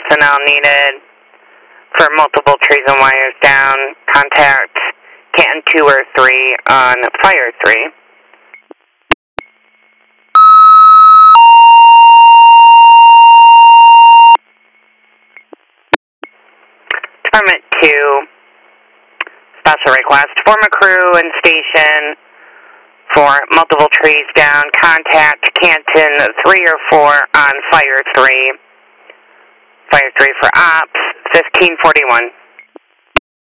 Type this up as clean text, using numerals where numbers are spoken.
personnel needed for multiple trees and wires down. Contact Canton 2 or 3 on Fire 3. Department 2, special request. Form a crew and station for multiple trees down. Contact Canton 3 or 4 on Fire 3. Fire 3 for ops, 1541.